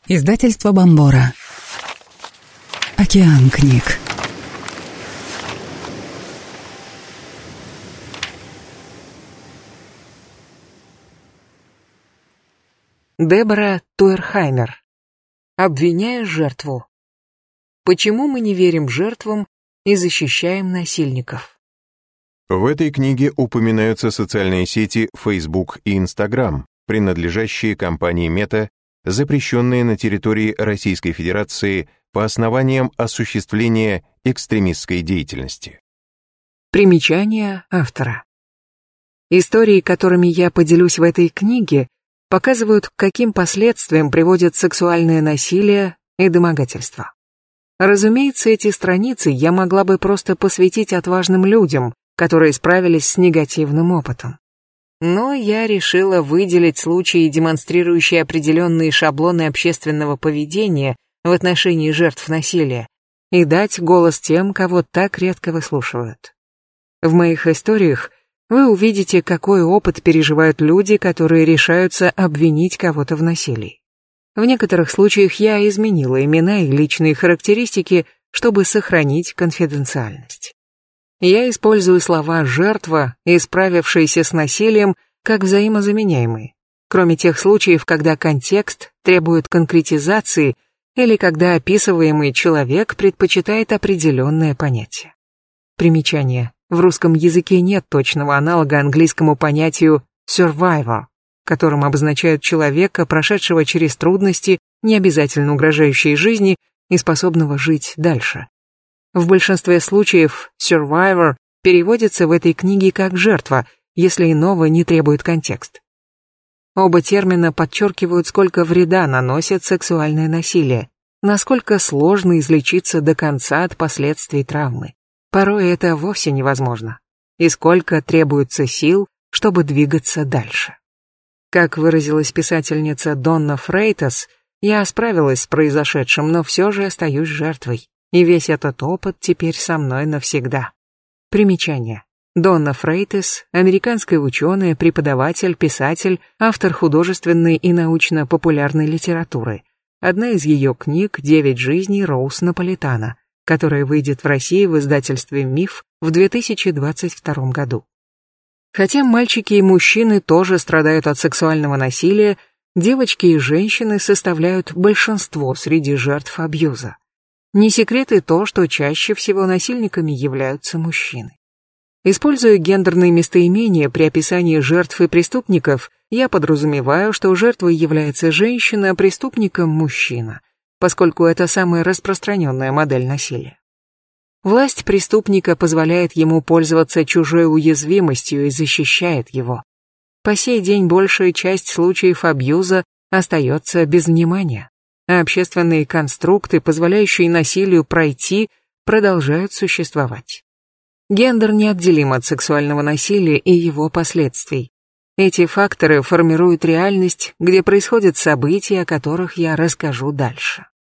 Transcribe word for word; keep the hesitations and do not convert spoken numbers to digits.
Издательство Бомбора. Океан книг. Дебора Туэрхаймер. Обвиняя жертву. Почему мы не верим жертвам и защищаем насильников? В этой книге упоминаются социальные сети Facebook и Instagram, принадлежащие компании Meta, запрещенные на территории Российской Федерации по основаниям осуществления экстремистской деятельности. Примечание автора. Истории, которыми я поделюсь в этой книге, показывают, к каким последствиям приводит сексуальное насилие и домогательство. Разумеется, эти страницы я могла бы просто посвятить отважным людям, которые справились с негативным опытом. Но я решила выделить случаи, демонстрирующие определенные шаблоны общественного поведения в отношении жертв насилия, и дать голос тем, кого так редко выслушивают. В моих историях вы увидите, какой опыт переживают люди, которые решаются обвинить кого-то в насилии. В некоторых случаях я изменила имена и личные характеристики, чтобы сохранить конфиденциальность. Я использую слова «жертва» и «справившаяся с насилием» как взаимозаменяемые, кроме тех случаев, когда контекст требует конкретизации или когда описываемый человек предпочитает определенное понятие. Примечание. В русском языке нет точного аналога английскому понятию survivor, которым обозначают человека, прошедшего через трудности, не обязательно угрожающие жизни и способного жить дальше. В большинстве случаев survivor переводится в этой книге как жертва, если иного не требует контекст. Оба термина подчеркивают, сколько вреда наносит сексуальное насилие, насколько сложно излечиться до конца от последствий травмы. Порой это вовсе невозможно. И сколько требуется сил, чтобы двигаться дальше. Как выразилась писательница Донна Фрейтас, я справилась с произошедшим, но все же остаюсь жертвой. И весь этот опыт теперь со мной навсегда. Примечание. Донна Фрейтас, американская ученая, преподаватель, писатель, автор художественной и научно-популярной литературы. Одна из ее книг «Девять жизней Роуз Наполитана», которая выйдет в России в издательстве «Миф» в две тысячи двадцать втором году. Хотя мальчики и мужчины тоже страдают от сексуального насилия, девочки и женщины составляют большинство среди жертв абьюза. Не секрет и то, что чаще всего насильниками являются мужчины. Используя гендерные местоимения при описании жертв и преступников, я подразумеваю, что жертвой является женщина, а преступником – мужчина, поскольку это самая распространенная модель насилия. Власть преступника позволяет ему пользоваться чужой уязвимостью и защищает его. По сей день большая часть случаев абьюза остается без внимания, а общественные конструкты, позволяющие насилию пройти, продолжают существовать. Гендер неотделим от сексуального насилия и его последствий. Эти факторы формируют реальность, где происходят события, о которых я расскажу дальше.